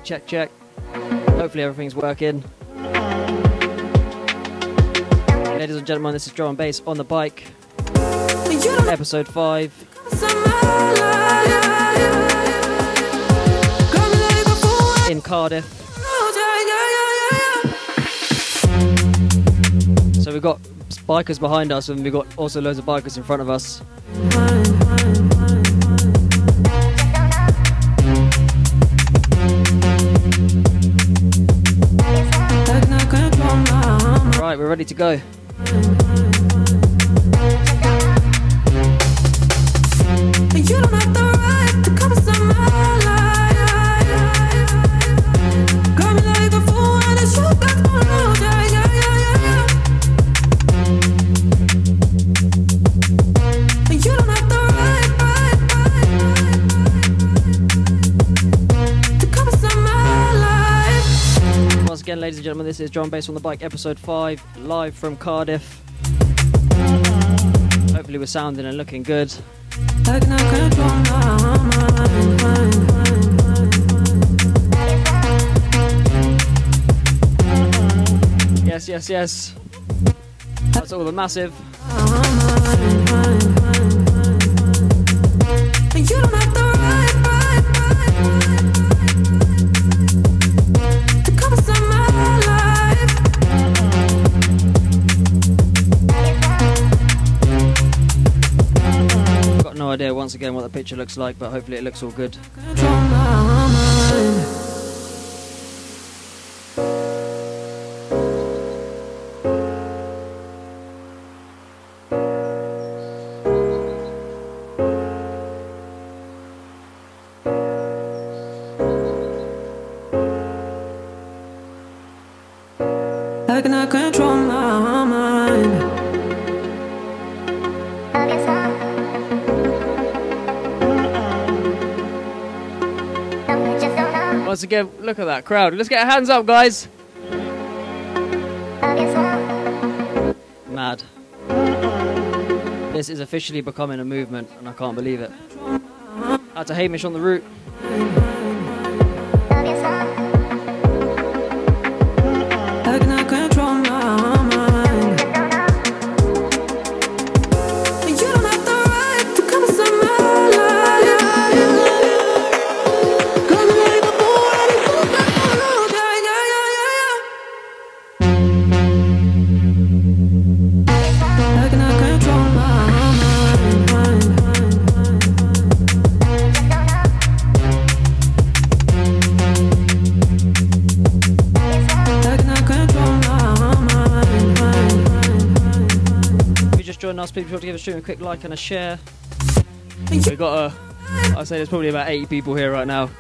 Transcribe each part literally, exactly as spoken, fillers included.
check, check. Hopefully everything's working. Ladies and gentlemen, this is Drum and Bass on the Bike, episode five. In Cardiff. So we've got bikers behind us and we've got also loads of bikers in front of us. Right, we're ready to go. You don't have the right to cover some my life. Got me like a fool and it's you got to know. Yeah, yeah, yeah, yeah. You don't have the right, right, right, to cover some my life. Once again, ladies and gentlemen, this is Drum and Bass on the Bike, episode five, live from Cardiff. Hopefully we're sounding and looking good. Yes, yes, yes. That's all the massive. You don't have the right, right, right, to cover some my life. Got no idea once again what the picture looks like, but hopefully it looks all good. I cannot control my mind. Once again, look at that crowd. Let's get our hands up, guys. Mad. This is officially becoming a movement, and I can't believe it. Out to Hamish on the route. I cannot control my mind. You don't have the right to cover some my life. Got me like a fool and it's you got to know. Yeah, yeah, yeah, yeah. I cannot control my mind. Join us, please be sure to give a stream a quick like and a share. We've got a, I'd say there's probably about eighty people here right now.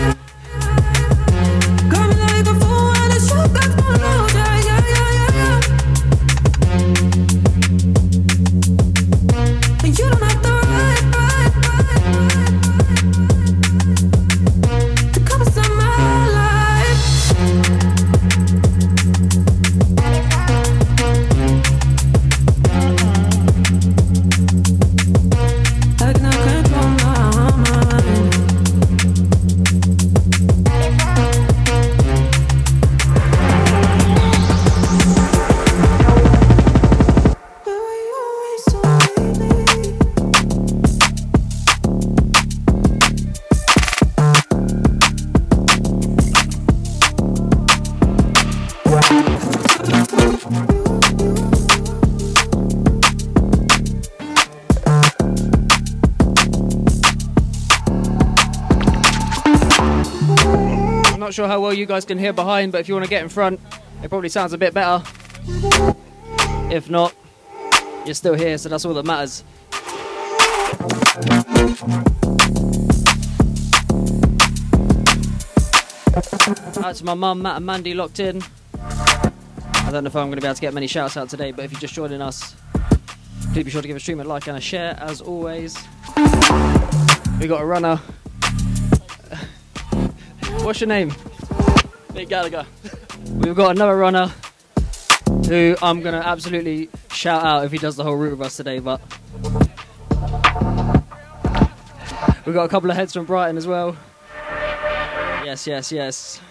Not sure how well you guys can hear behind, but if you want to get in front, it probably sounds a bit better. If not, you're still here, so that's all that matters. Out to my mum, Matt and Mandy locked in. I don't know if I'm going to be able to get many shouts out today, but if you're just joining us, please be sure to give a stream a like and a share, as always. We got a runner. What's your name? Nick Gallagher. We've got another runner who I'm going to absolutely shout out if he does the whole route with us today, but we've got a couple of heads from Brighton as well. Yeah, Yes, yes, yes.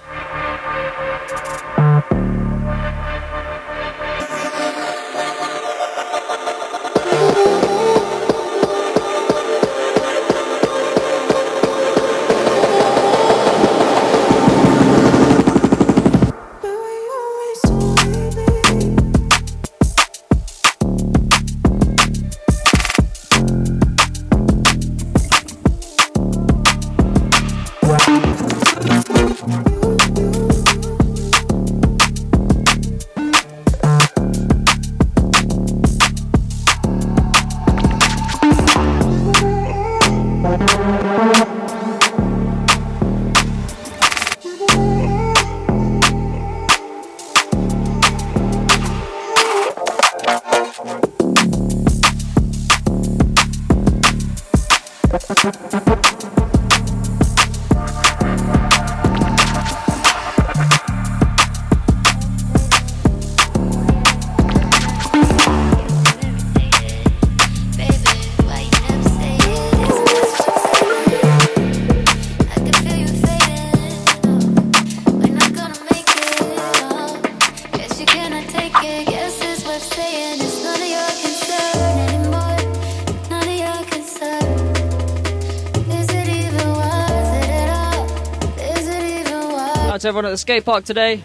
To everyone at the skate park today.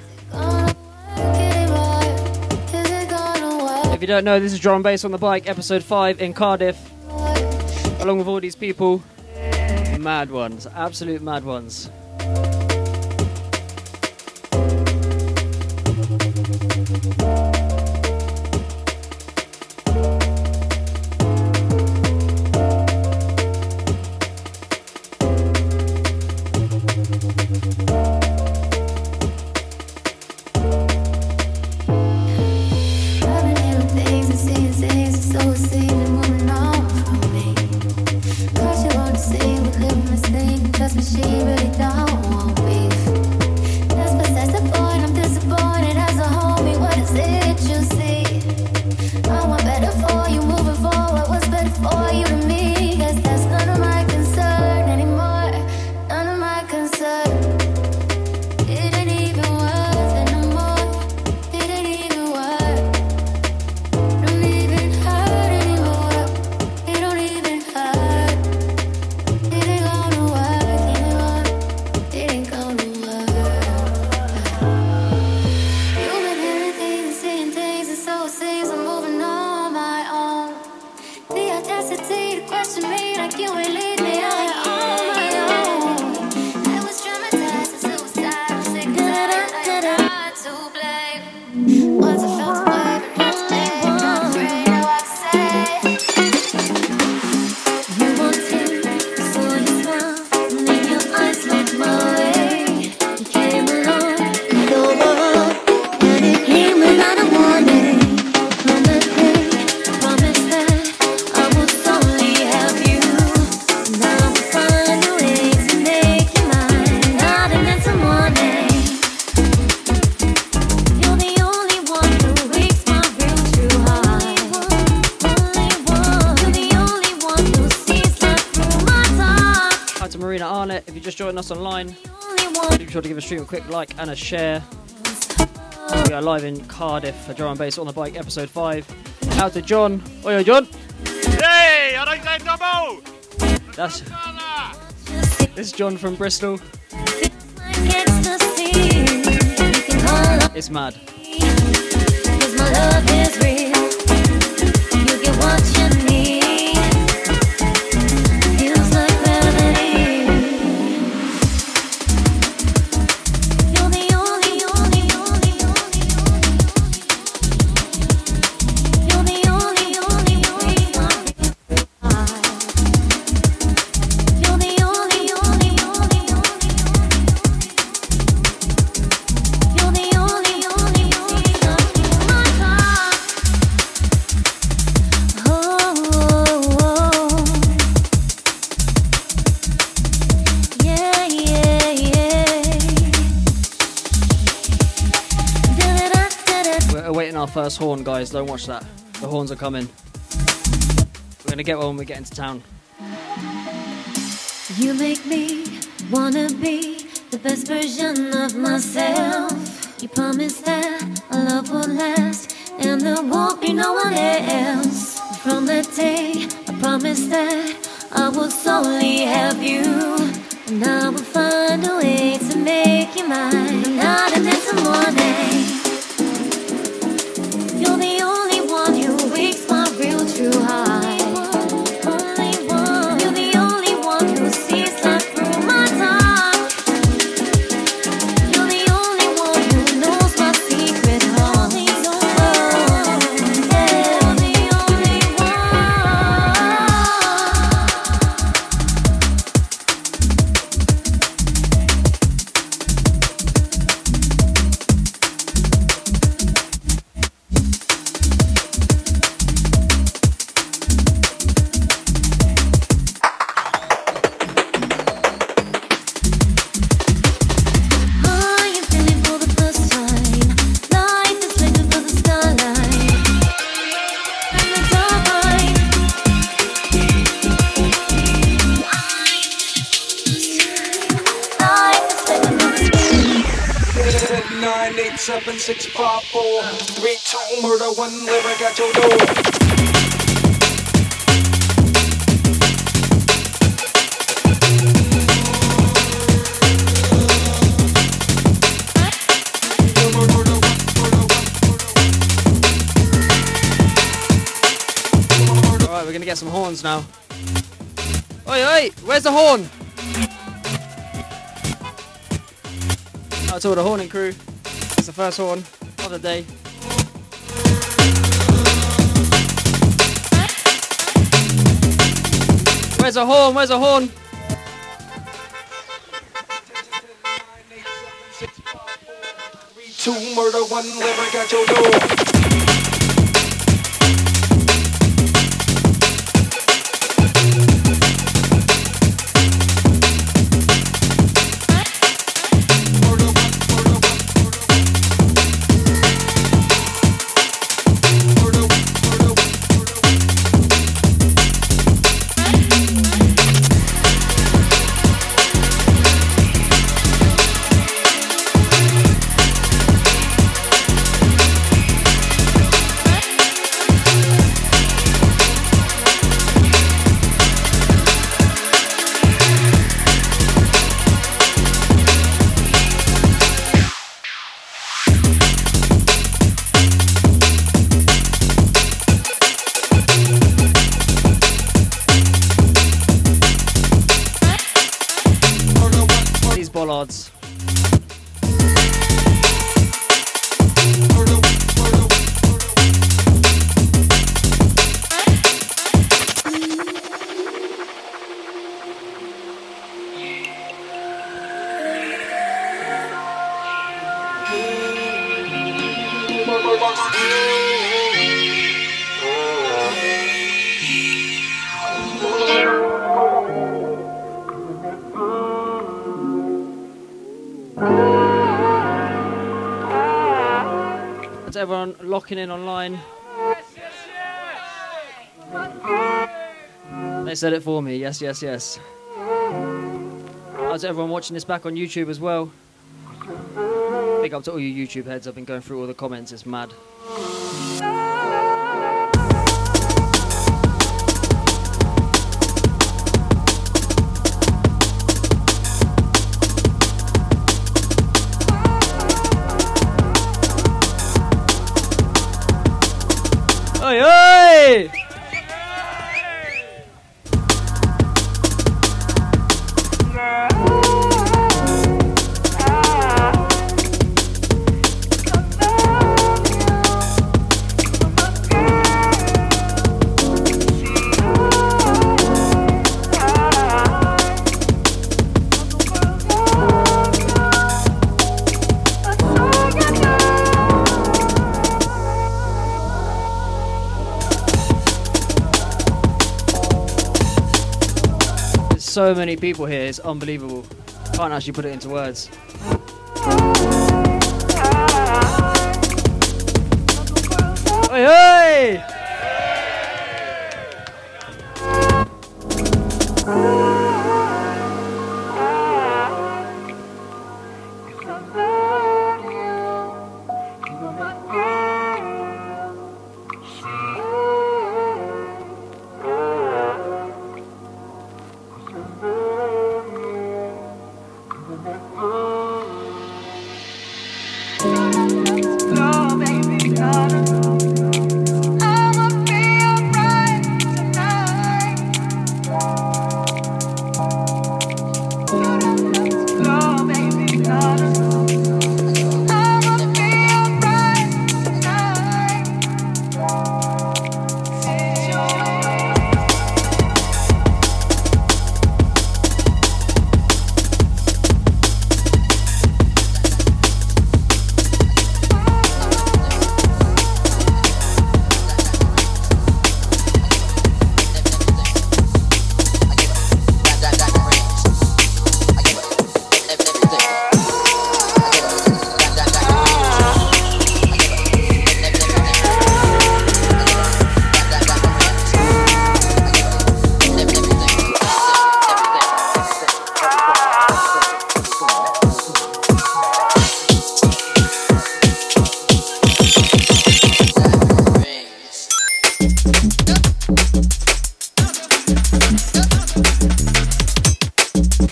If you don't know, this is Drum and Bass on the Bike, episode five in Cardiff, along with all these people. Mad ones, absolute mad ones. Join us online. Be sure to give a stream a quick like and a share. We are live in Cardiff for Drum and Bass on the Bike, episode five. Out to John. Oi, John. Hey, I like that double. That's this is John from Bristol. It's mad. First horn, guys, don't watch that. The horns are coming. We're gonna get one when we get into town. You make me wanna be the best version of myself. You promised that our love would last and there won't be no one else. From that day, I promised that I will solely have you, and I will find a way to make you mine. From now to next morning, you're the only one who wakes my real true heart. Seven, six, five, four, three, two, murder, one, lyric at your door. Alright, we're gonna get some horns now. Oi, oi, where's the horn? Out to all the horning crew. It's the first horn of the day. Where's a horn? Where's a horn? Two murder, one lyric at your door. Bollards. That's everyone locking in online. They said it for me. Yes, yes, yes. How's everyone watching this back on YouTube as well? Big up to all you YouTube heads. I've been going through all the comments. It's mad. Oi, oi! So many people here, it's unbelievable. Can't actually put it into words. Oi, oi!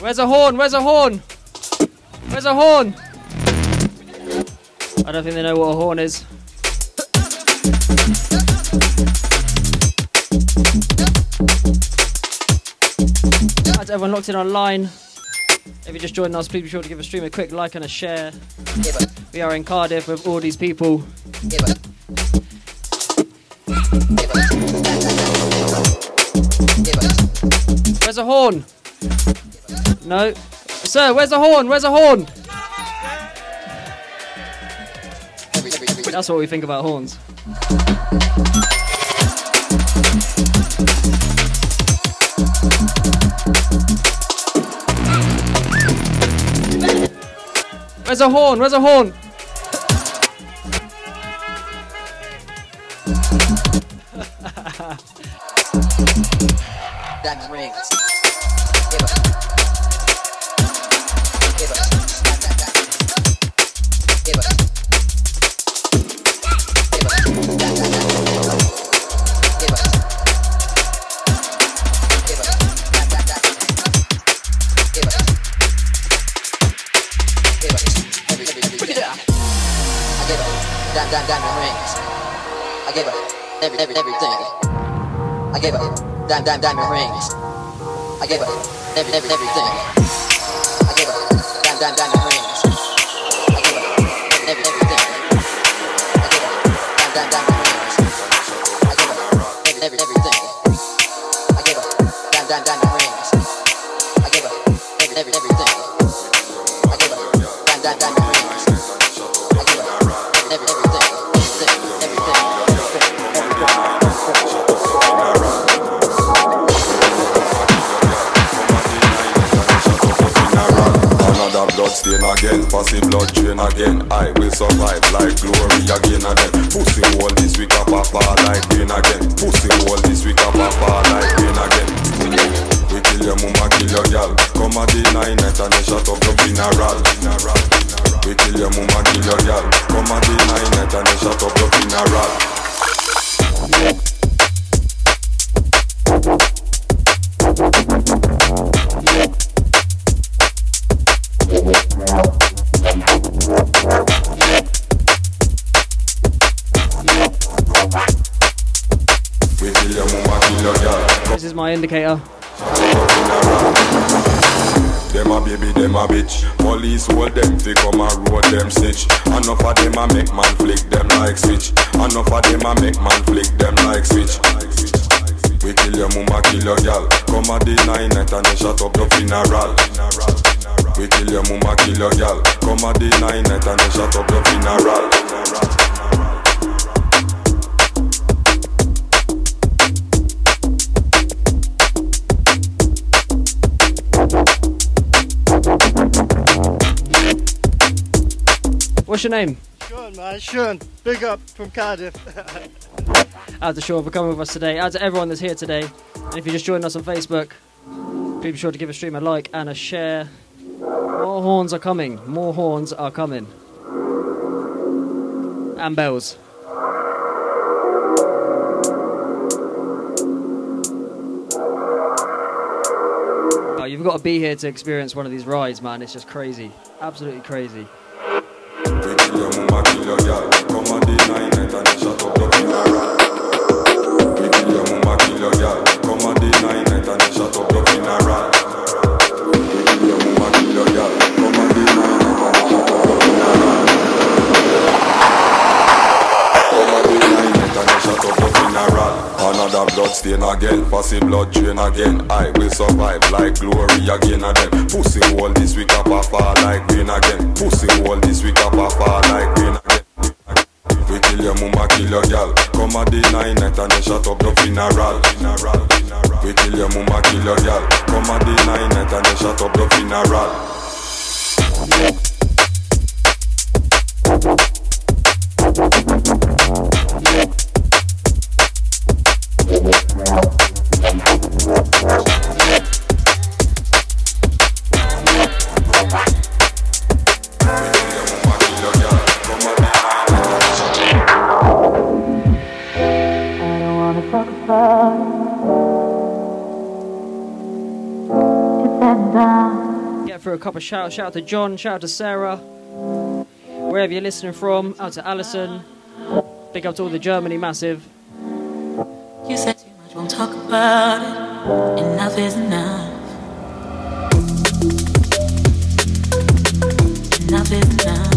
Where's a horn? Where's a horn? Where's a horn? I don't think they know what a horn is. That's everyone locked in online. If you're just joining us, please be sure to give a stream a quick like and a share. We are in Cardiff with all these people. Where's a horn? No. Sir, where's a horn? Where's a horn? That's what we think about horns. Where's a horn? Where's a horn? Diamond rings. Diamond rings. I gave her every, every, everything. I gave her dime, dime, diamond rings. I gave her every, every, everything. I gave her dime, dime, diamond rings. I gave her every, every, everything. I gave her dime, dime, diamond rings. I gave her every, every, everything. I gave her dime, dime, diamond rings. I gave her every, every, everything. I gave her dime, dime, diamond rings. I gave her every, every, everything. Bloodstain again, pass the blood drain again. I will survive like glory again and then. Pussy hole this week up a fall like rain again. Pussy hole this week up a fall like rain again. We kill your mama, kill your girl. Come at the nine night and then shut up your funeral. We kill your mama, kill your girl. Come at the nine night and then shut up your funeral. This is my indicator. Them a baby, them a bitch. Police hold them, fi come a road them snitch. Enough of them a make man flick them like switch. Enough of them a make man flick them like switch. We kill your mama, kill your girl. Come a the nine night and then shut up your funeral. We kill your mama, kill your girl. Come a the nine night and then shut up your funeral. What's your name? Sean, man, Sean. Big up from Cardiff. Out to Sean for coming with us today. Out to everyone that's here today. And if you're just joining us on Facebook, please be sure to give a stream a like and a share. More horns are coming. More horns are coming. And bells. Oh, you've got to be here to experience one of these rides, man. It's just crazy. Absolutely crazy. We kill your mama, kill your girl. Come on the nine night and then shut up your funeral. We kill your mama, kill your girl. Come on the nine night and then shut up your funeral. We kill your mama, kill your girl. Come on the nine night and then shut up your funeral. Come on the nine night and then shut up your funeral. Another blood stain again, pass the blood drain again. I will survive like glory again and then. Pussy hole this week up a fall like rain again. Pussy hole this week up a fall like rain again. We kill your mama, kill your girl. Come at the nine night and then shut up your funeral. We kill your mama, kill your girl. Come at the nine night and then shut up your funeral. It's been done. through a couple of shouts. Shout out to John, shout out to Sarah, wherever you're listening from. Out to Alison. Big up to all the Germany massive. You said too much, won't talk about it. Enough is enough. Enough is enough.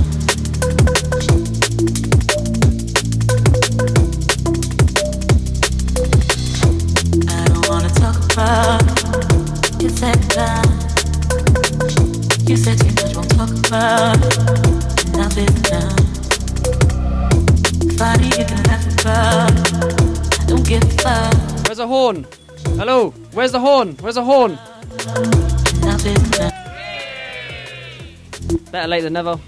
I don't wanna talk about it. You said that. You said too much, won't talk about it. Enough is enough. Funny, you can laugh about it. I don't give a fuck. Where's the horn? Hello? Where's the horn? Where's the horn? Enough is enough. Better late than never.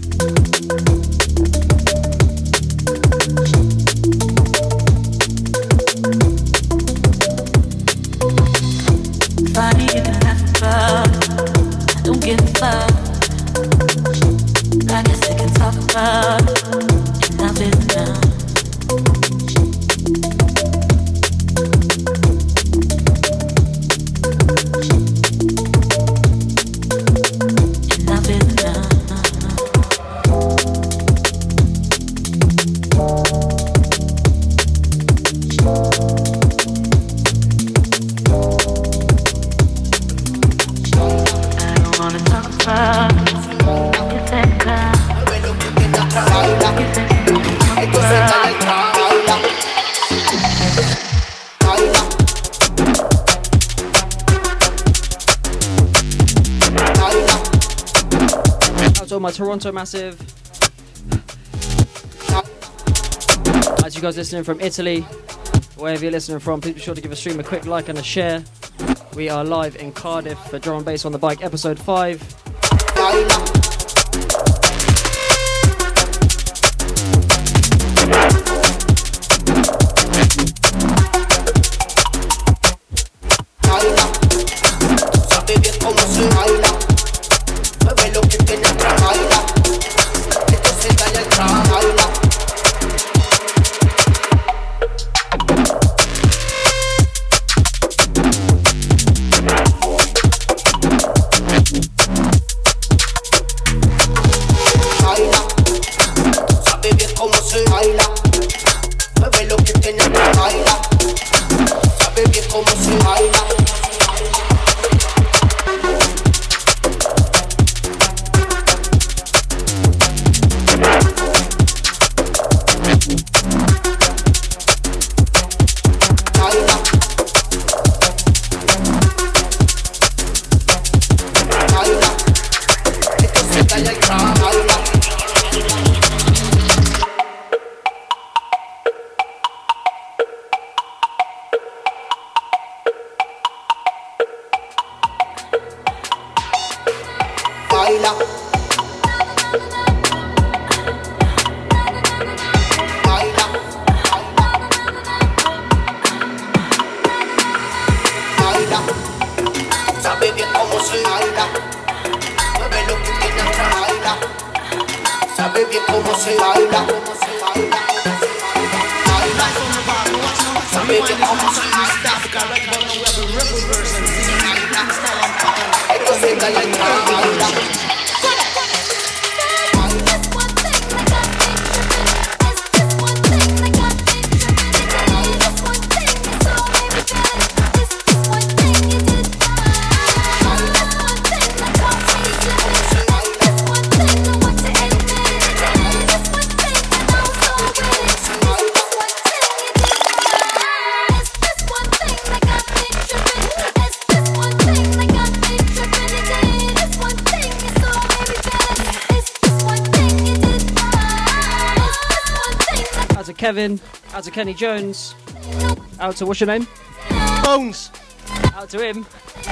Funny, you can laugh about it. I don't give a fuck. I guess I can talk about it. Enough is enough. Enough is enough. I don't wanna talk about it. You said that. Out to all my Toronto massive. As you guys listening from Italy, wherever you're listening from, please be sure to give a stream a quick like and a share. We are live in Cardiff for Drum and Bass on the Bike, episode five. Kevin, out to Kenny Jones, out to what's your name? Bones. Out to him.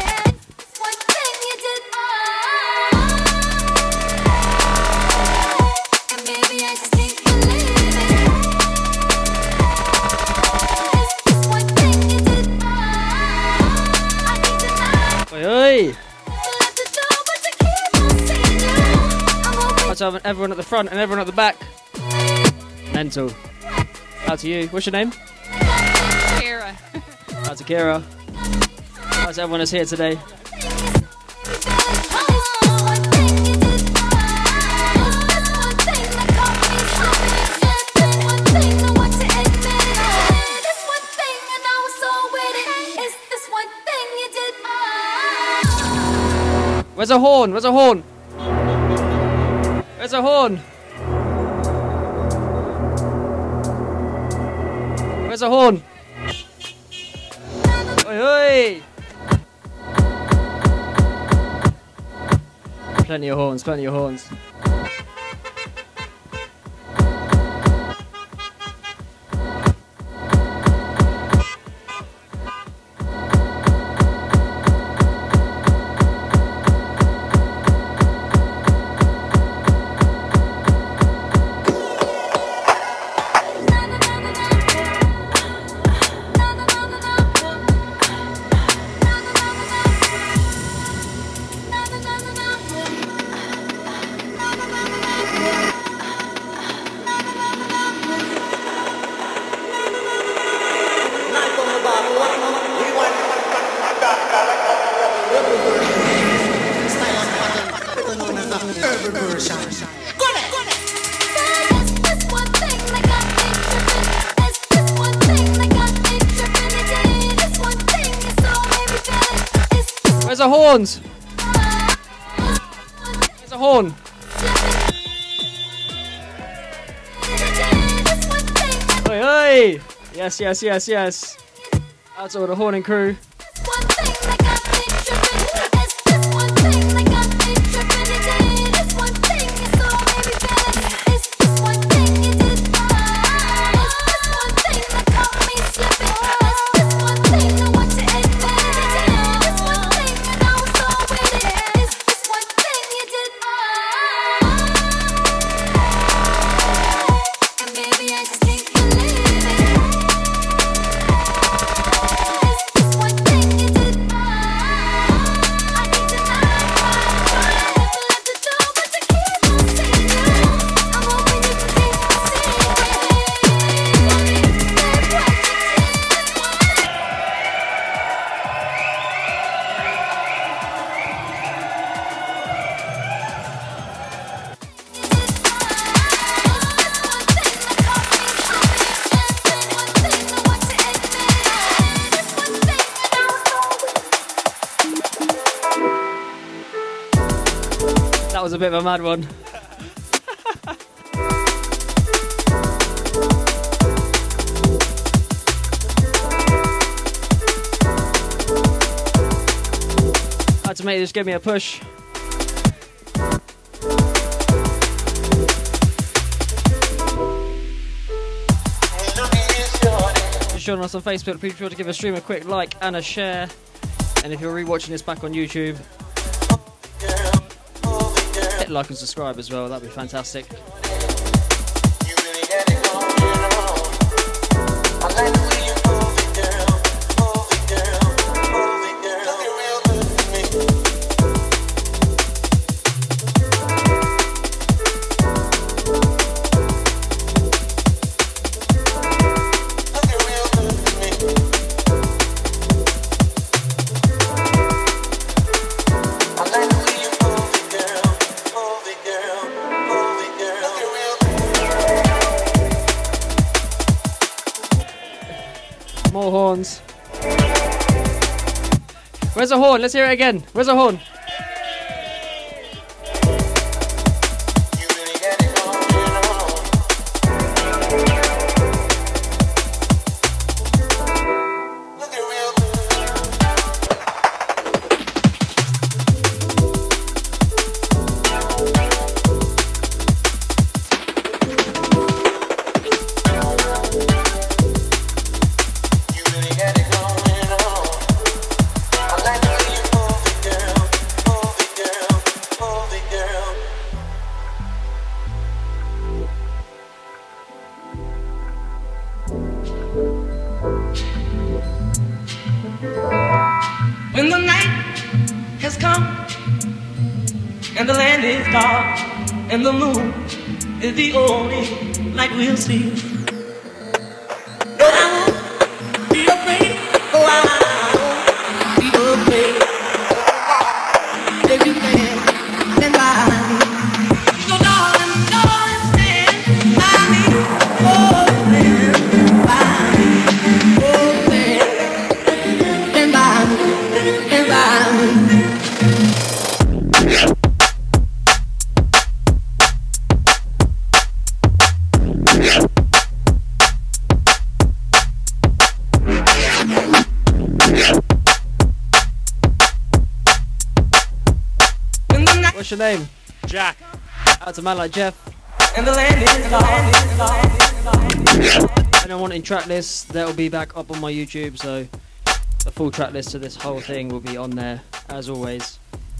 Oi, oi. Out to everyone at the front and everyone at the back. Mental. Out to you. What's your name? Kira. Out to Kira. Out to everyone that's here today. Where's a horn? Where's a horn? Where's a horn? Where's a horn? Oi, oi! Plenty of horns, plenty of horns. Where's the horns? Where's the horn? Oi, oi! Yes, yes, yes, yes. Out to all the horning crew. That was a bit of a mad one. I had to make this give me a push. Just join us on Facebook, be sure to give a stream a quick like and a share. And if you're rewatching this back on YouTube, hit like and subscribe as well, that'd be fantastic. More horns. Where's the horn? Let's hear it again. Where's the horn? When the night has come and the land is dark and the moon is the only light we'll see. But I won't be afraid. Oh, I won't be afraid. If you can stand by me, so darling, darling, stand by me. Oh, stand by me. Oh, stand, stand by me. Stand by me. What's your name? Jack. Out to a man like Jeff. And the land is gone. Anyone wanting track lists, that'll be back up on my YouTube, so the full track list to this whole thing will be on there, as always.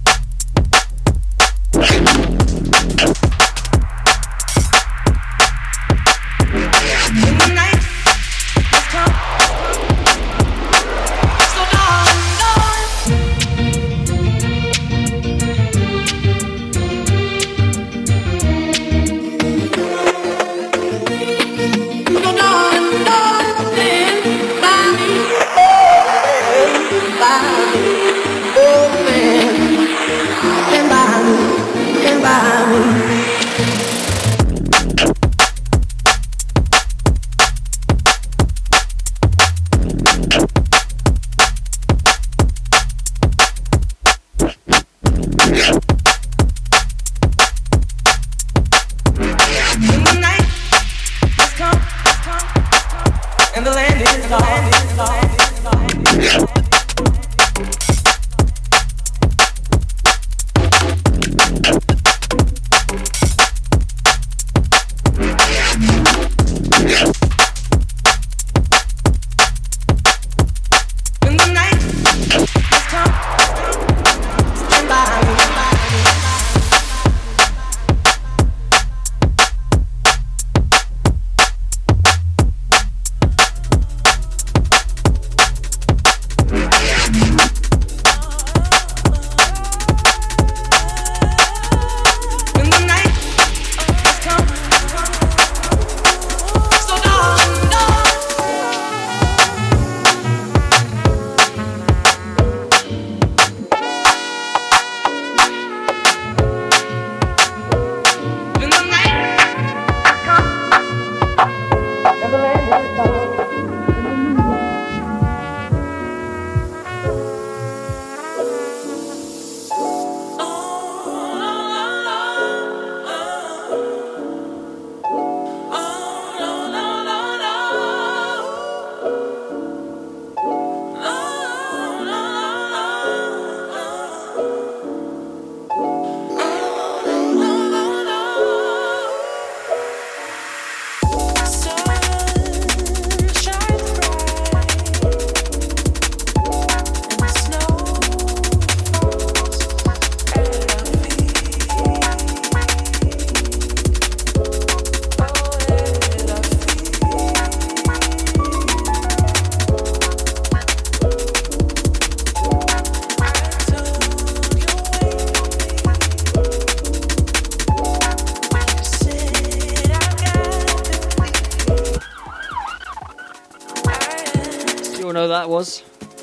That was.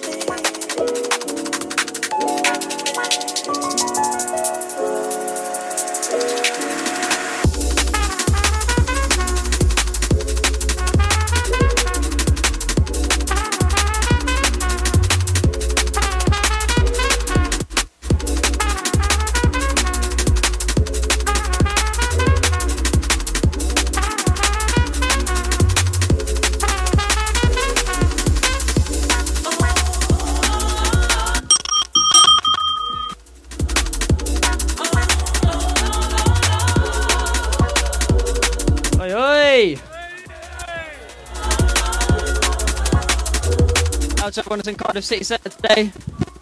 Out to everyone that's in Cardiff City Centre today.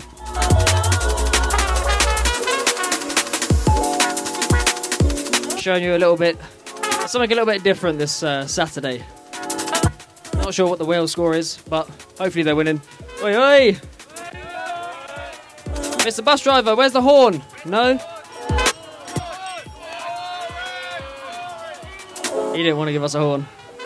Showing you a little bit, something a little bit different this uh, Saturday. Not sure what the Wales score is, but hopefully they're winning. Oi, oi! Mister Bus Driver, where's the horn? No? He didn't want to give us a horn.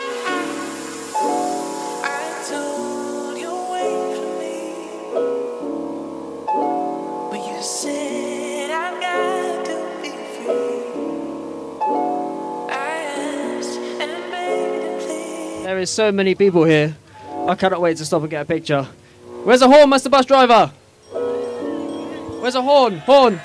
There is so many people here. I cannot wait to stop and get a picture. Where's the horn, Mister Bus Driver? Where's the horn? Horn!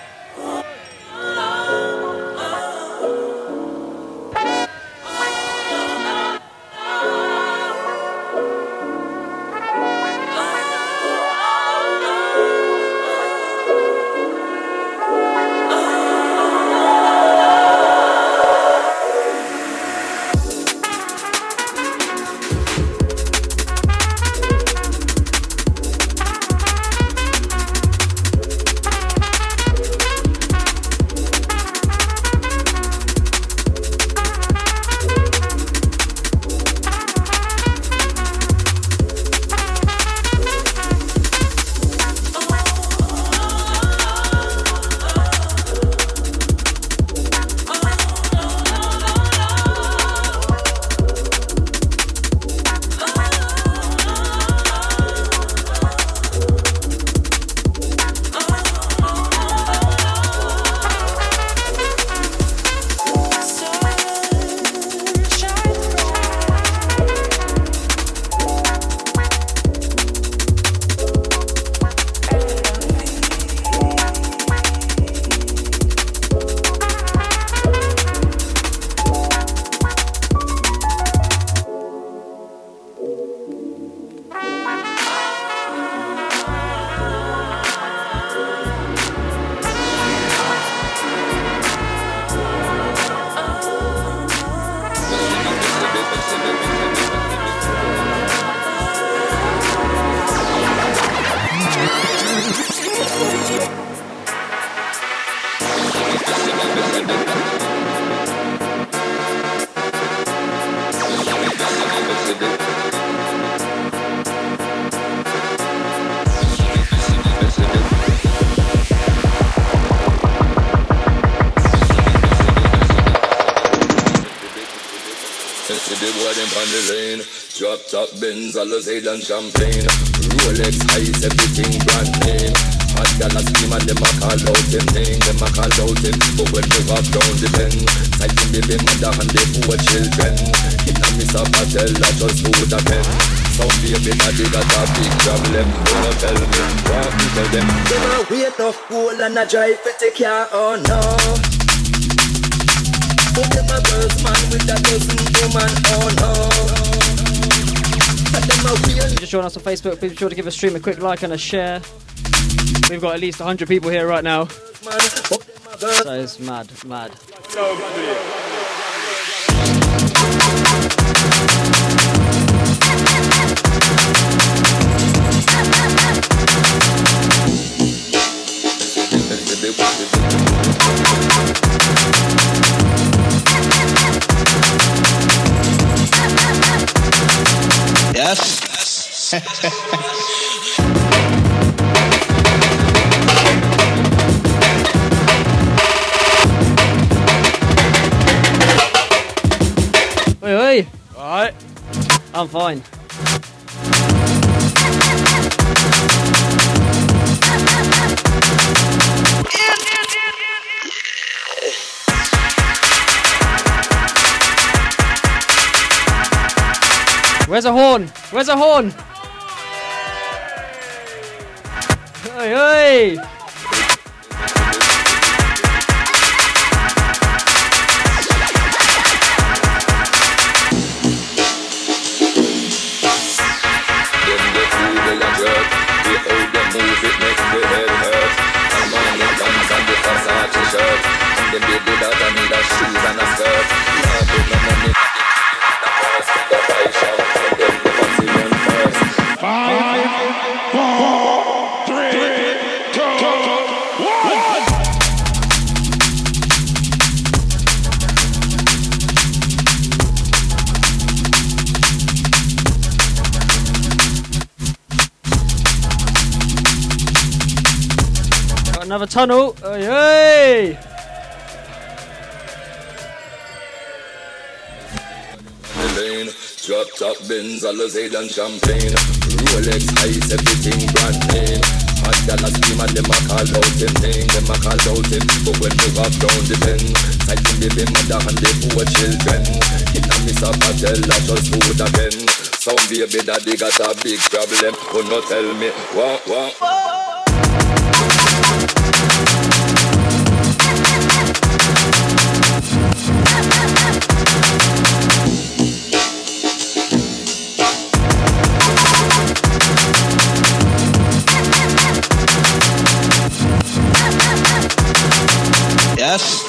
Drop top Benz, Alizé and champagne. Rolex ice, everything brand name. Hot gal a scream and them a call out him name. Them a call out him, but when they walk down the pen, sight him baby mother and they poor children. It a Miss a Patel, I just hold a pen. Some baby that they got a big problem. Don't tell me, what me tell them. Them a wait enough cool and a drive for the car, oh no. But them a girls man with a dozen woman, oh no. Just join us on Facebook. Be sure to give a stream a quick like and a share. We've got at least one hundred people here right now. So it's mad, mad. Yes. Oi, oi. Alright. I'm fine. Where's a horn? Where's a horn? Oi, oi! Another tunnel. Oi, oi! Drop top Benz, Alizé and champagne. Rolex ice, everything brand name. Hot gal a scream and them a call out him name. Them a call out him, but when they walk down the pen, sight him baby mother and they poor children. It a Miss a Patel, I just hold again. Some baby daddy got a big problem. Oh no tell me, what, what? Yes.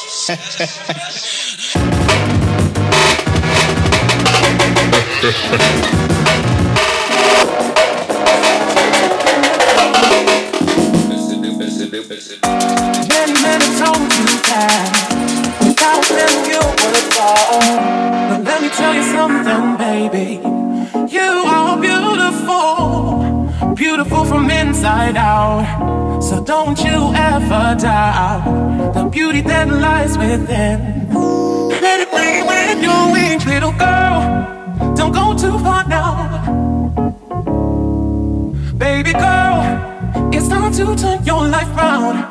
Many men have told you that without them you would fall. But let me tell you something, baby. You are beautiful, beautiful from inside out. So don't you ever doubt the beauty that lies within. Let it rain when you're weak, little girl. Don't go too far now. Baby girl, it's time to turn your life round.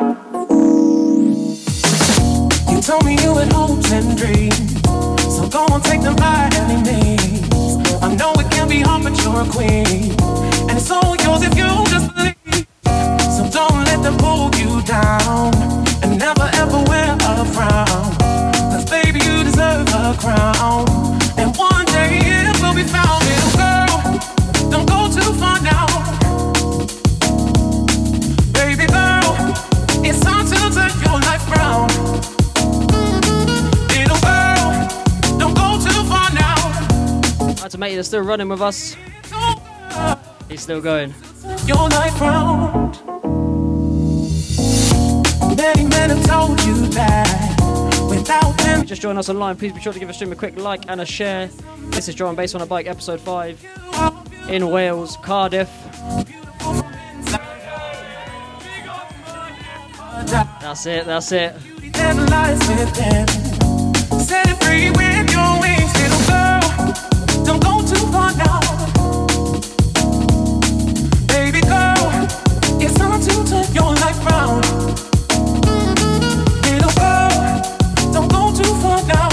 You told me you had hopes and dreams, so go and take them by any means. I know it can be hard, but you're a queen, and it's all yours if you just believe. So don't let them pull you down, and never ever wear a frown. Cause baby you deserve a crown, and one day it will be found. Little girl, don't go too far now. Baby girl, it's time to turn your life round. Little girl, don't go too far now. That's a mate that's still running with us. He's still going. Your life round. Many men have told you that you just joined us online, please be sure to give a stream a quick like and a share. This is Drum and Bass on a Bike, episode five, in Wales, Cardiff. That's it, that's it. Set it free with your wings, little girl. Don't go too far now. Baby girl, it's time to turn your life round. Little girl, don't go too far now.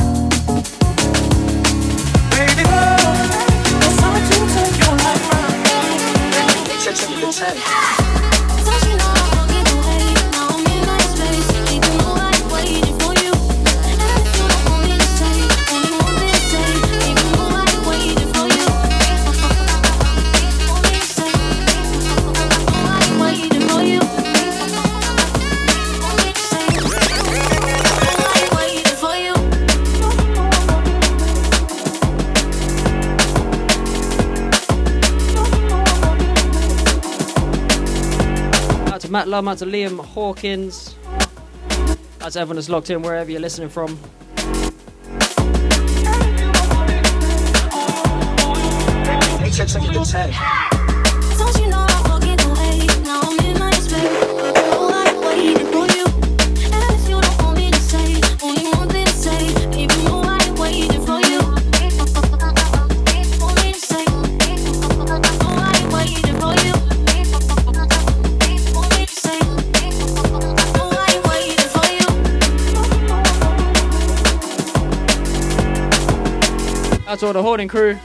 Baby girl, it's time to turn your life round. Check, check, check, check. Matt Lum, out to Liam Hawkins. That's everyone that's locked in wherever you're listening from. Hey, check, check, check, check. Don't you know I'm walking away? Now I'm in my space. Oh, I'm waiting for you. And if you don't want me to say, only one thing to say, even though I'm waiting for you. Want me to say, oh, I'm waiting for you. Out to all the hoarding crew.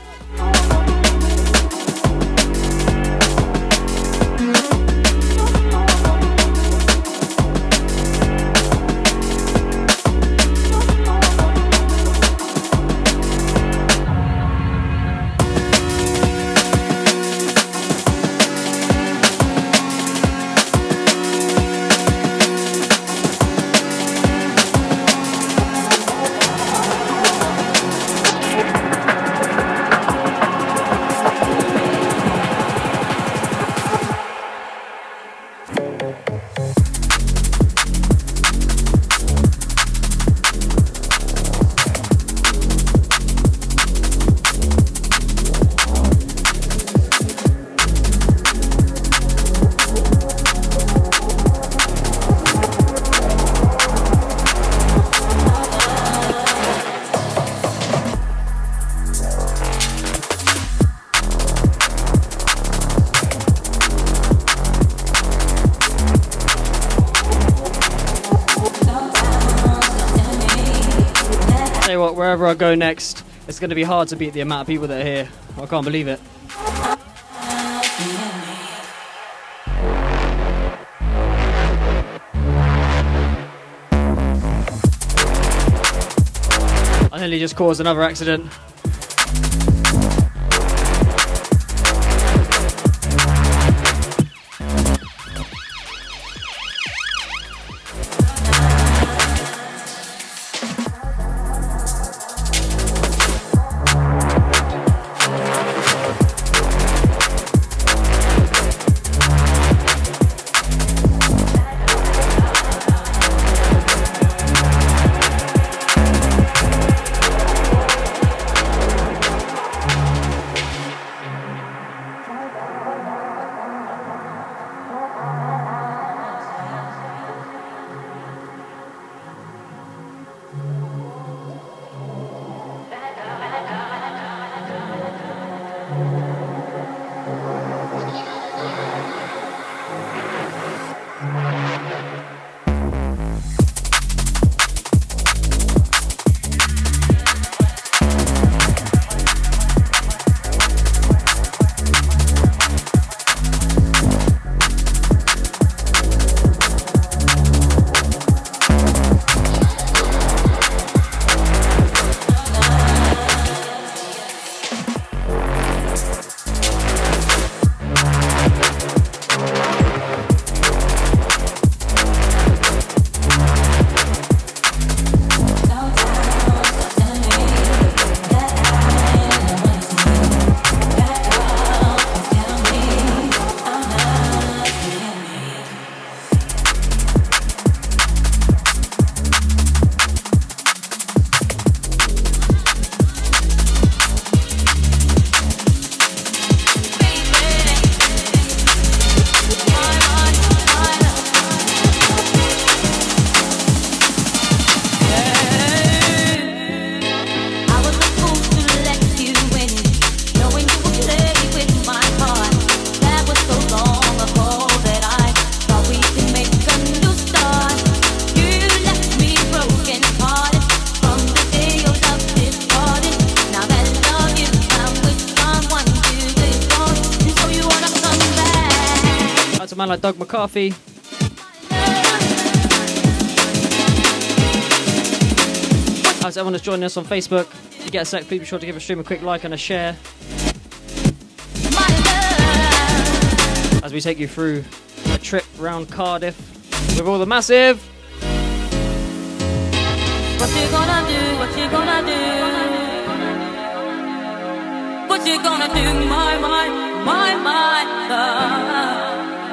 Wherever I go next, it's going to be hard to beat the amount of people that are here. I can't believe it. I nearly just caused another accident. man like Doug McCarthy. As everyone is joining us on Facebook, if you get a sec, please be sure to give a stream a quick like and a share. As we take you through a trip round Cardiff with all the massive. What you gonna do? What you gonna do? What you gonna do, my, my, my, my love?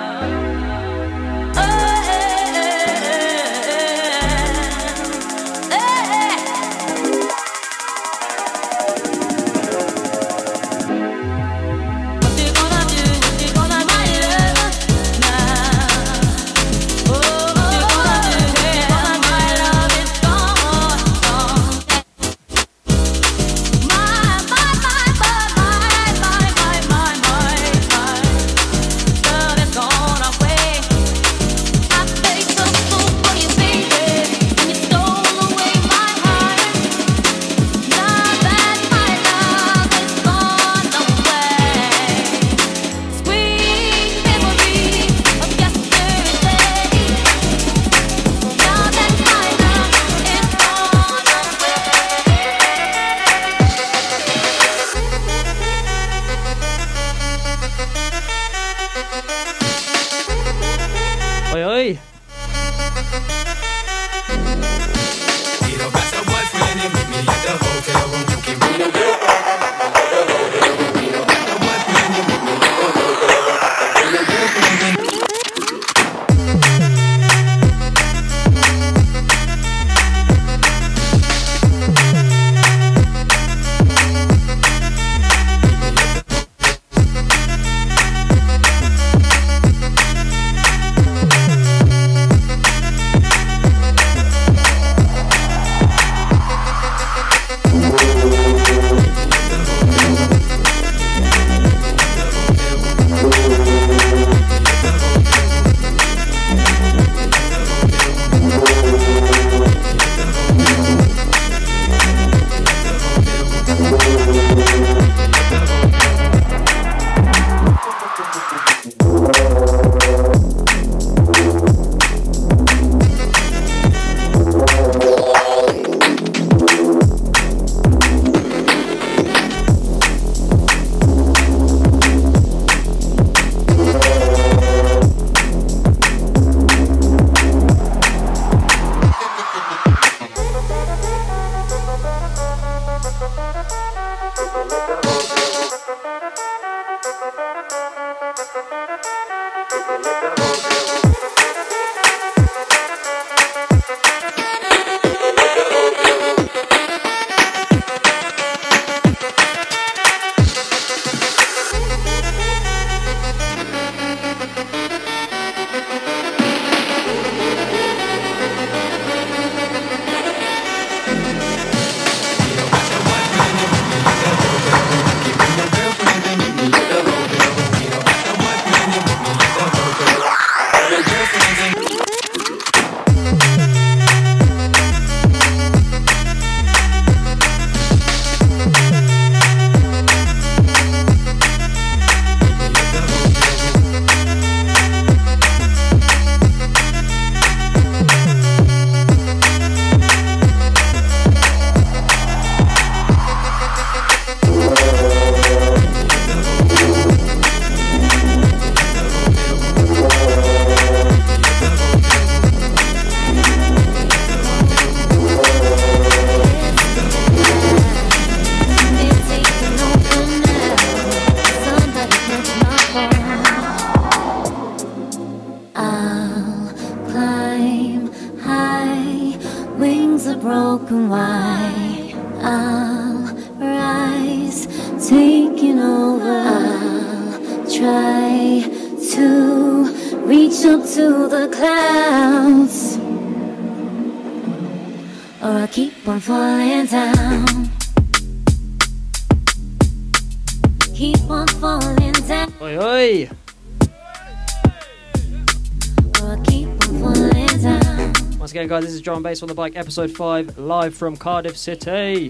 Guys, this is Drum and Bass on the Bike, episode five, live from Cardiff City.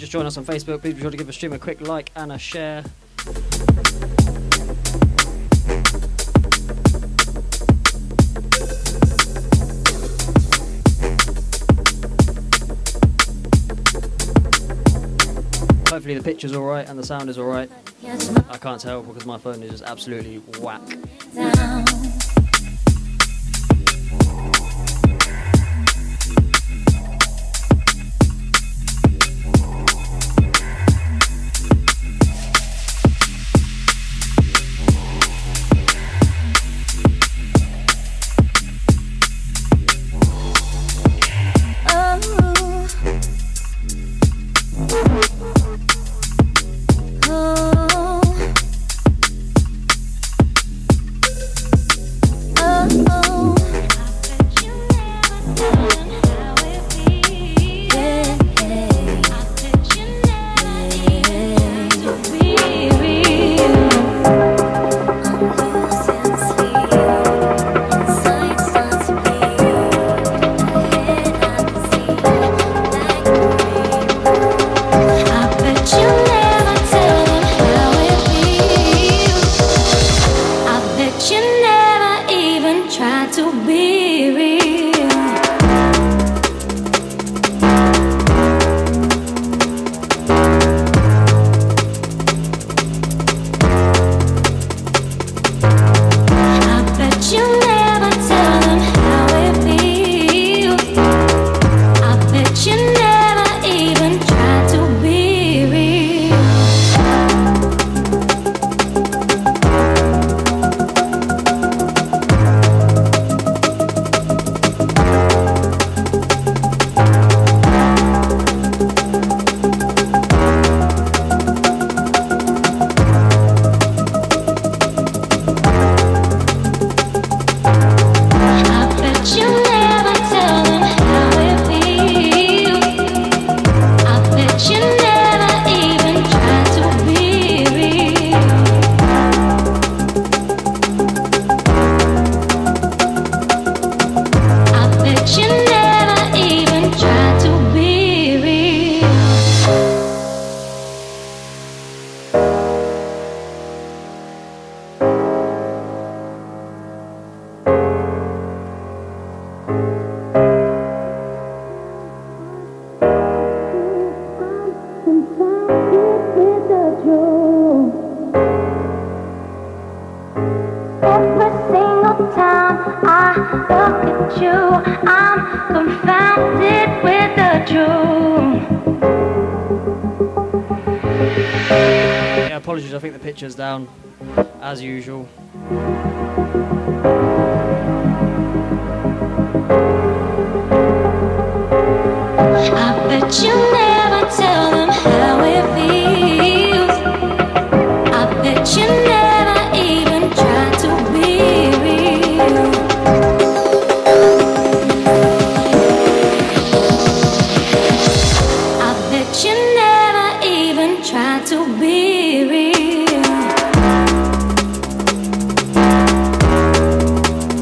just joined us on Facebook, please be sure to give the stream a quick like and a share. Hopefully the picture's alright and the sound is alright. I can't tell because my phone is just absolutely whack. I think the picture's down, as usual. I bet you never tell them how it feels. I bet you never even try to be real. I bet you never even try to be real.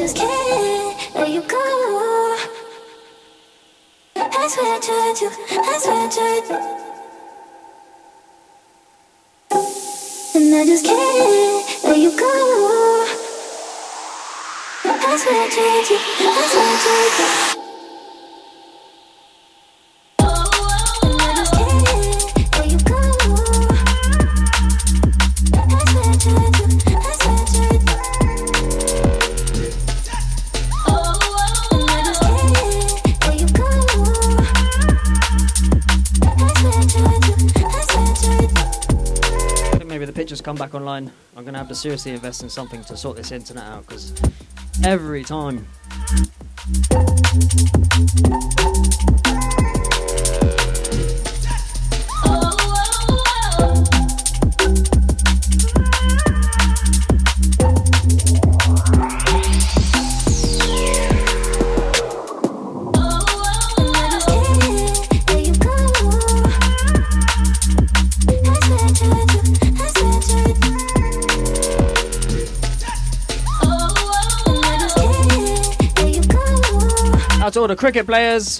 just can't let you go. I swear I tried to, I swear I tried to. And I just can't let you go. I swear I tried to, I swear I tried to. Pictures come back online, I'm gonna have to seriously invest in something to sort this internet out, because every time out to all the cricket players.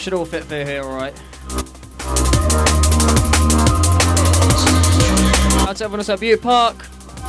should all fit through here, alright. Out to everyone else at Butte Park.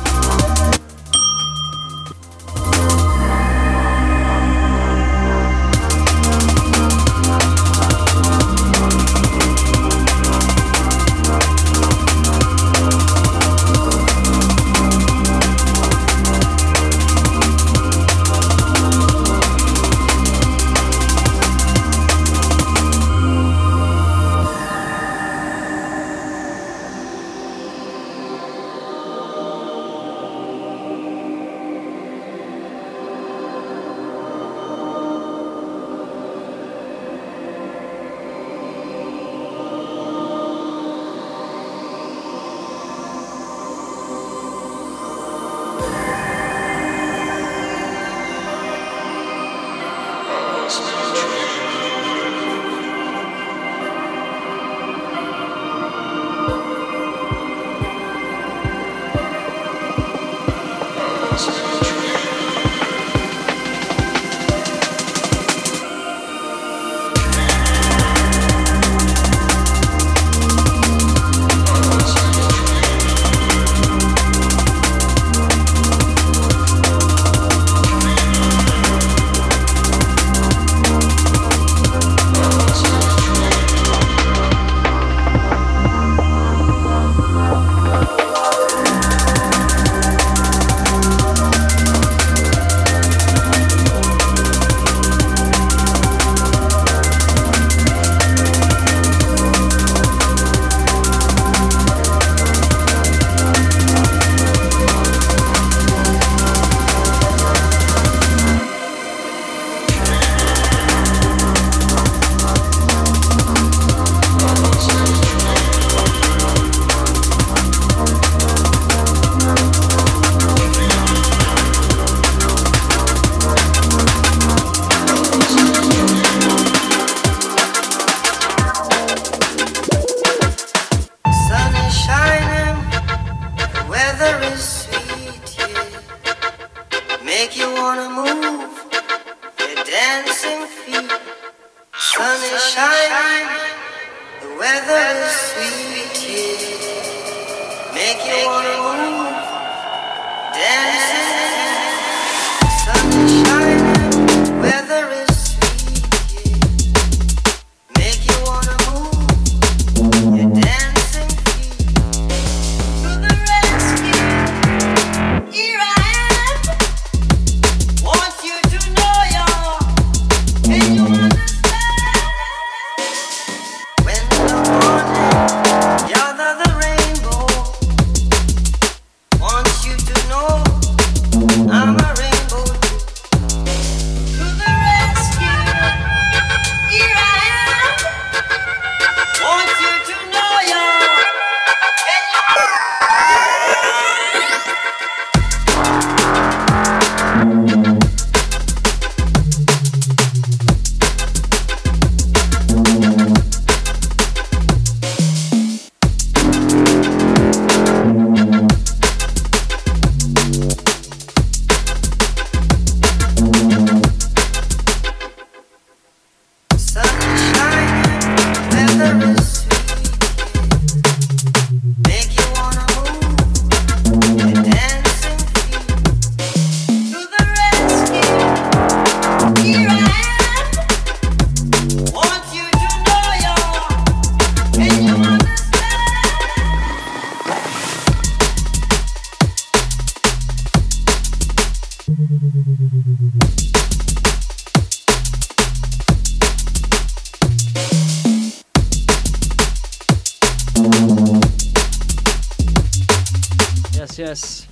Yes, yes.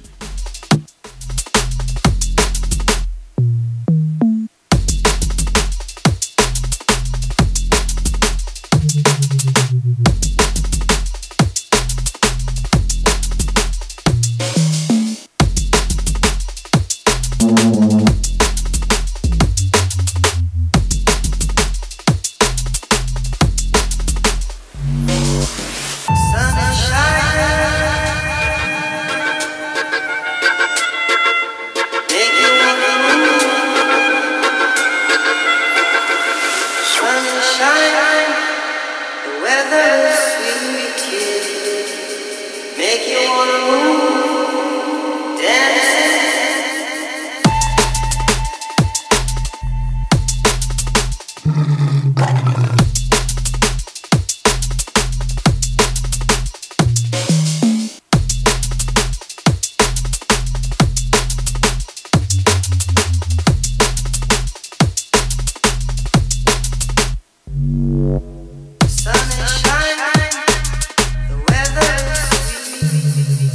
Sun is shining.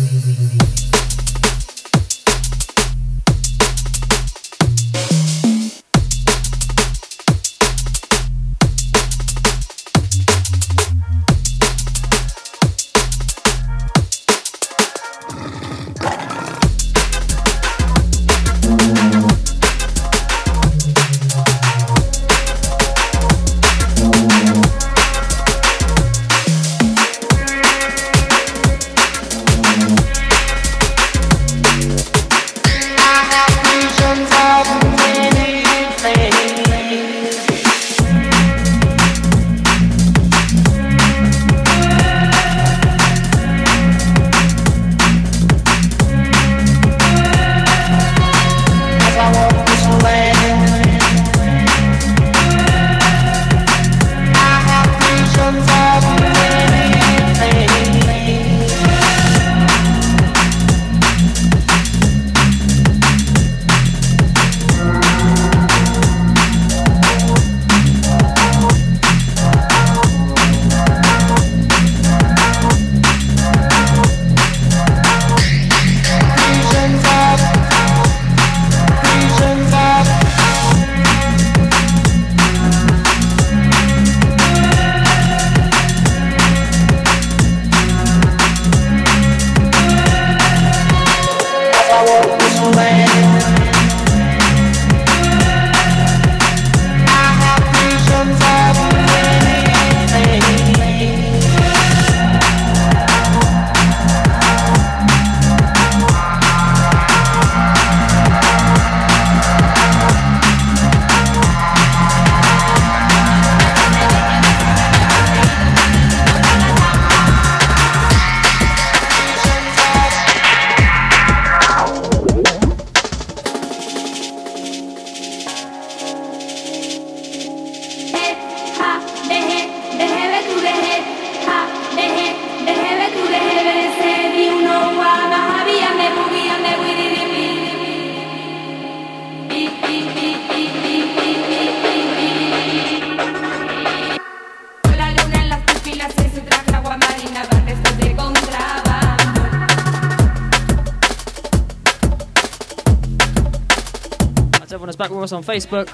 Back with us on Facebook.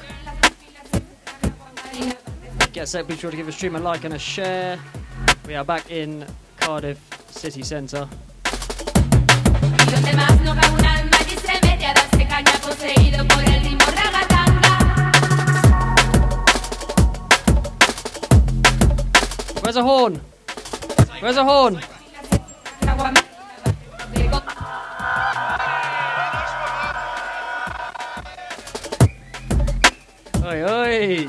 Get set, be sure to give a stream a like and a share. We are back in Cardiff City Centre. Where's a horn? Where's a horn? Oi, oi.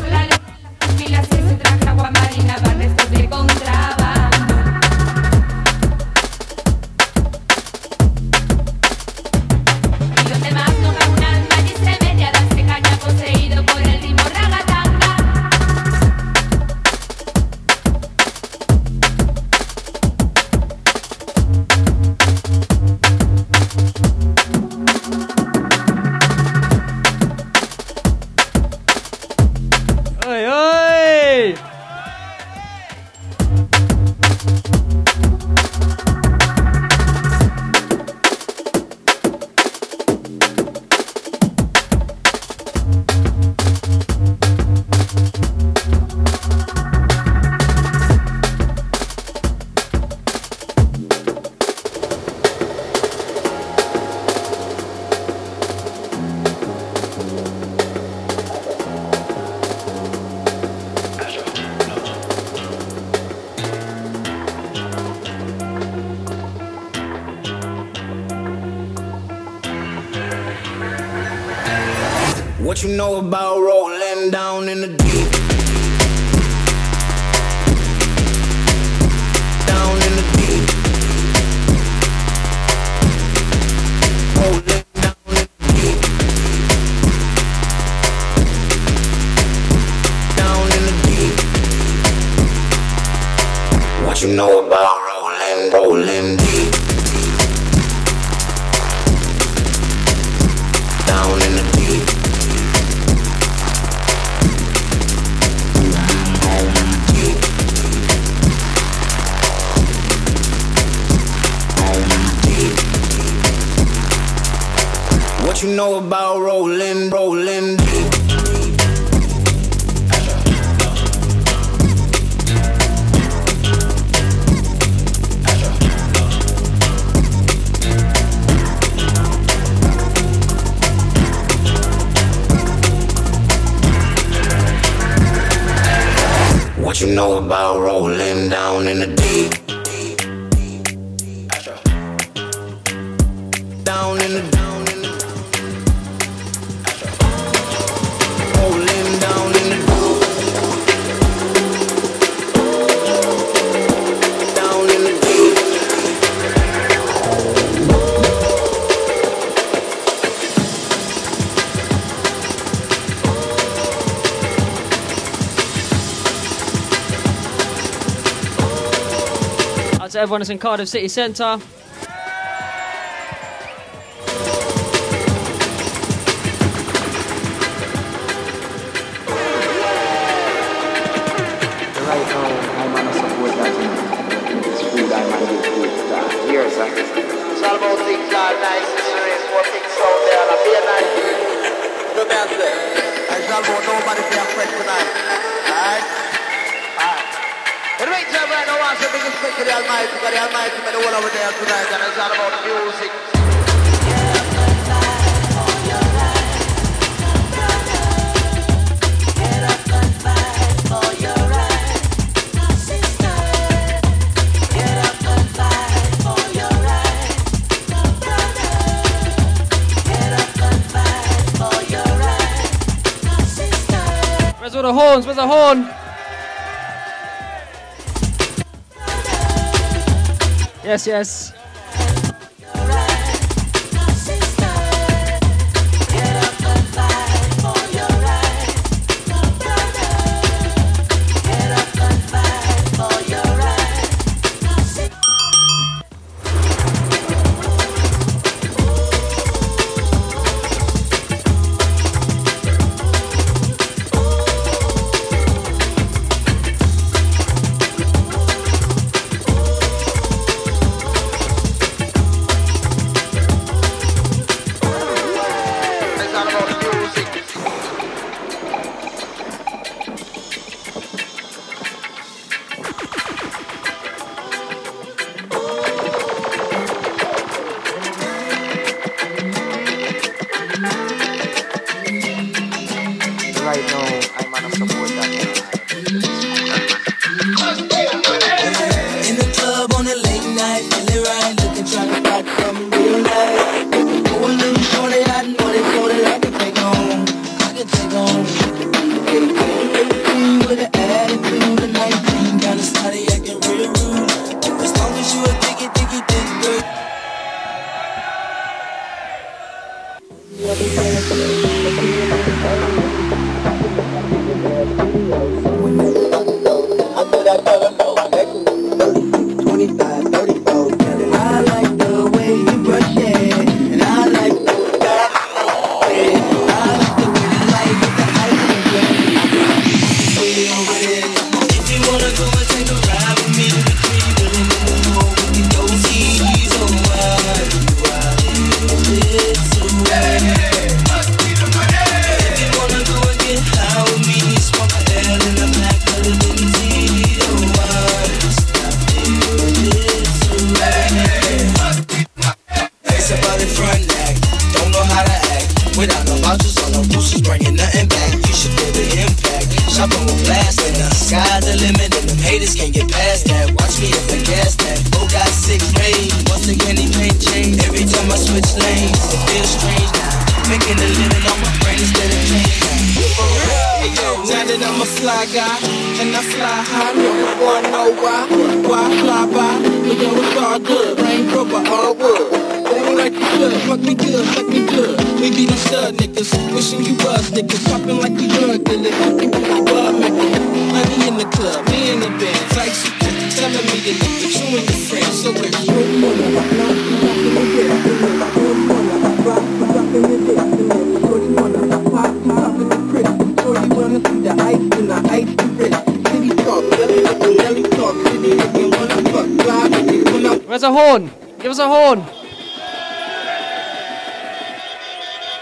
What you know about rolling down in the deep? Down in the deep. Rolling down in the deep. Down in the deep. What you know about rolling, rolling deep? Down in the deep. Down What you know about rolling, rolling deep? What you know about rolling down in the deep? Down in the down in the rolling down in the down in the deep. To everyone that's in Cardiff City Centre. The right now, I'm on a support that it's food I'm on the food. Here, sir. It's all about things that are nice and serious, what things out there, and I'll be a nice thing. Look at that. It's all about nobody being afraid tonight. Alright? Alright. But right now, right now, I want to big respect to the Almighty, because the Almighty made the whole over there tonight, and it's all about music. Get up and fight for your right. Sister, get up and fight for your right. Brother, get up and fight for your right. Sister. Where's all the horns? Where's the horn? Yes, yes. Where's a horn? Give us a horn.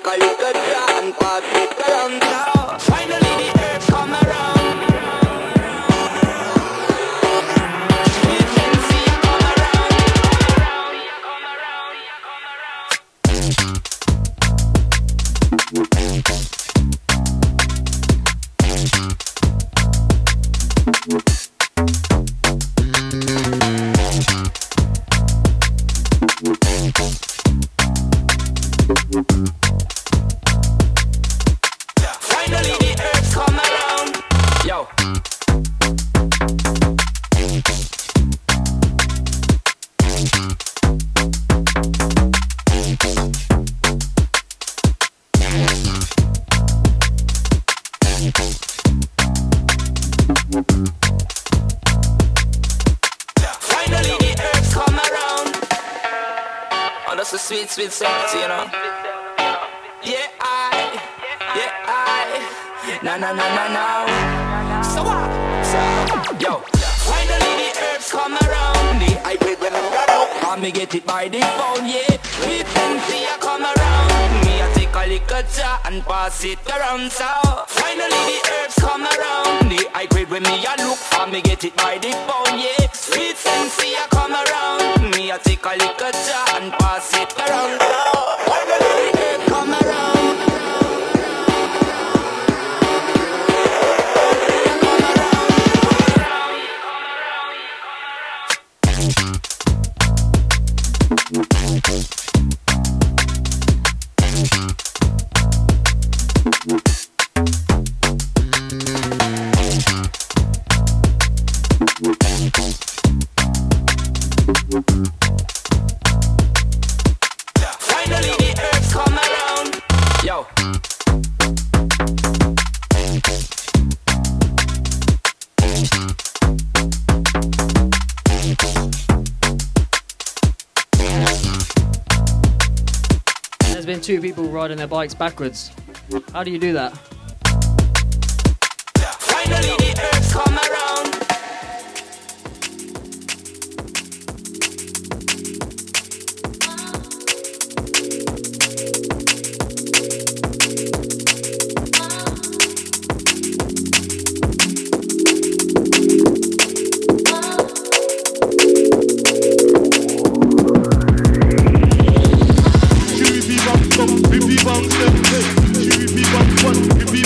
a little jar and pass it around now. Finally the earth come around. Finally the earth come around. Yo. Finally the earth come around. Oh, that's a sweet, sweet song, you know. Yeah, I, yeah, I, na na na na na. So what? So, yo. Finally the earth come around. The I grade when I'm run out. And me get it by the phone, yeah. We plenty a come around. Me a take a little jar and pass it around. So finally the earth come around. The I grade when me a look for me get it by the phone, yeah. Sweet fancy a come around. Me a take a little jar and pass it around. So finally the earth come around. Finally the earth come around. Yo. There's been two people riding their bikes backwards. How do you do that? Finally the earth come around. Bang, bang, bang, bang, bang, bang, bang, bang, bang, bang, bang, bang,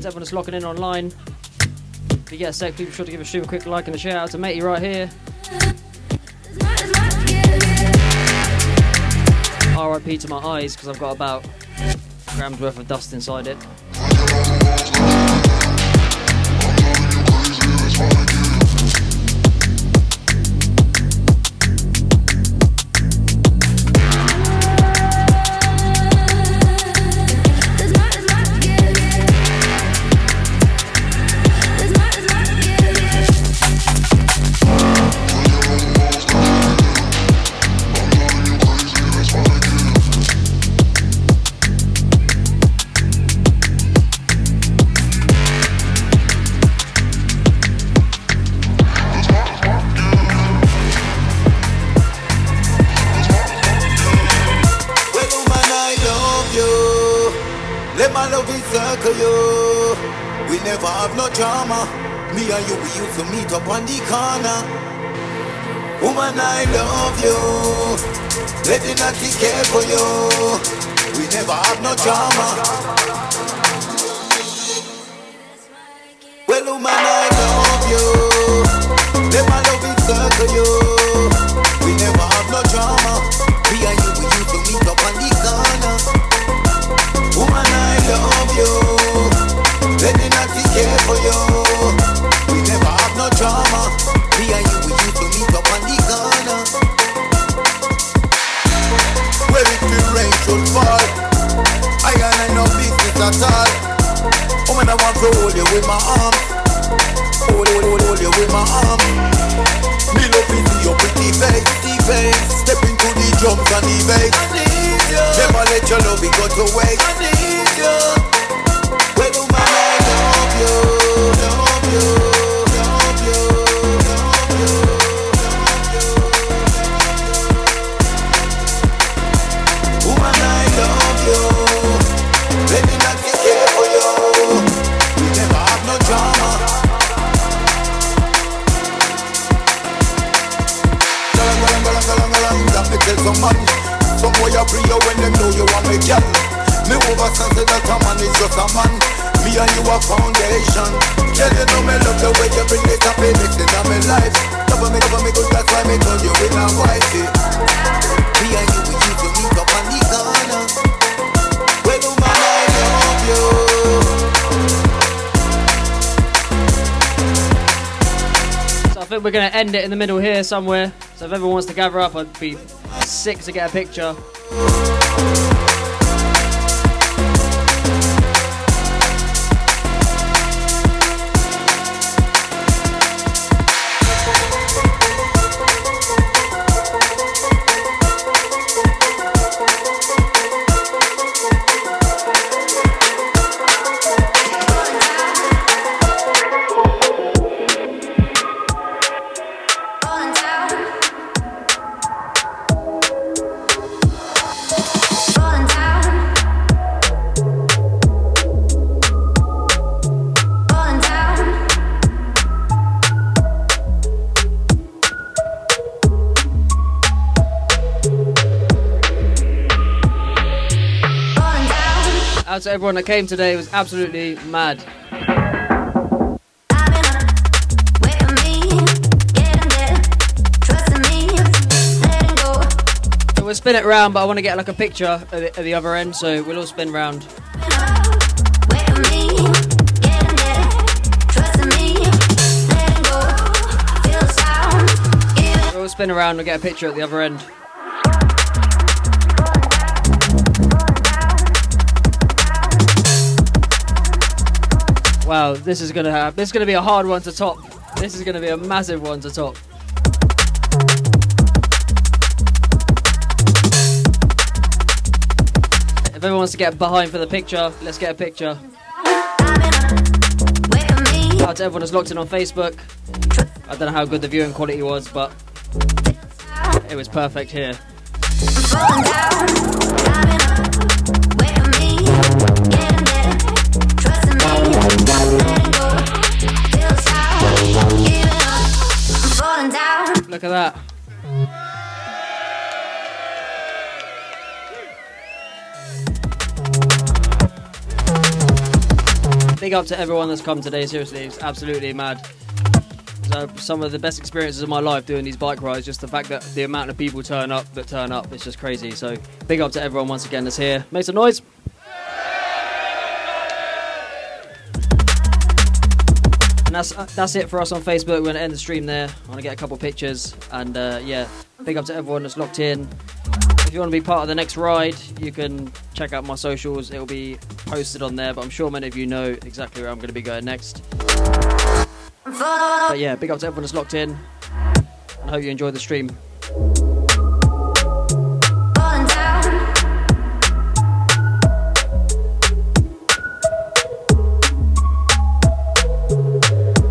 to everyone that's locking in online. If you get a sec, be sure to give a stream a quick like and a shout out to matey right here. R I P to my eyes because I've got about grams worth of dust inside it. Drama, me and you, we used to meet up on the corner. Woman, I love you. Let me not take care for you. We never have no drama. Well, woman, I love you. Let my love encircle you. We never have no drama. Me and you, we used to meet up on the corner. Woman, I love you. Let me not take care for you. We never have no drama. Me and you, we used to meet up on the corner. Where it will rain should fall, I ain't I no business at all. Oh man, I want to hold you with my arm. Hold, hold, hold, hold you with my arm. Me love to see your pretty face, pretty face. Step into the drums and the bass. I need you. Never let your love go to waste. I need you. Well, oh man, I love you, love you, love you, love you, woman, I love you. Let me not take care for you. We never have no drama. Galang, galang, galang, galang, galang. That me tell some man. Some boy a free you when them know you want me girl. Me over sense that a man is just a man. Me and you a foundation. Tell you know me love the way you bring this happiness in my life. Cover me, cover me good, that's why me turn you in a wifey. Me and you, we used to meet up on the corner. Well, woman, I love you. So I think we're going to end it in the middle here somewhere. So if everyone wants to gather up, I'd be sick to get a picture. To everyone that came today, it was absolutely mad. So we'll spin it around, but I want to get like a picture at the, at the other end, so we'll all spin round. We'll all spin around and get a picture at the other end. Wow, this is gonna have this is gonna be a hard one to top. This is gonna be a massive one to top. If everyone wants to get behind for the picture, let's get a picture. Out to everyone that's locked in on Facebook. I don't know how good the viewing quality was, but it was perfect here. Look at that. big up to everyone that's come today. Seriously, it's absolutely mad. So, some of the best experiences of my life doing these bike rides, just the fact that the amount of people turn up that turn up, it's just crazy. So big up to everyone once again that's here. Make some noise. And that's uh, that's it for us on Facebook. We're going to end the stream there. I want to get a couple pictures. And uh, yeah, big up to everyone that's locked in. If you want to be part of the next ride, you can check out my socials. It will be posted on there, but I'm sure many of you know exactly where I'm going to be going next. But yeah, big up to everyone that's locked in, and I hope you enjoyed the stream.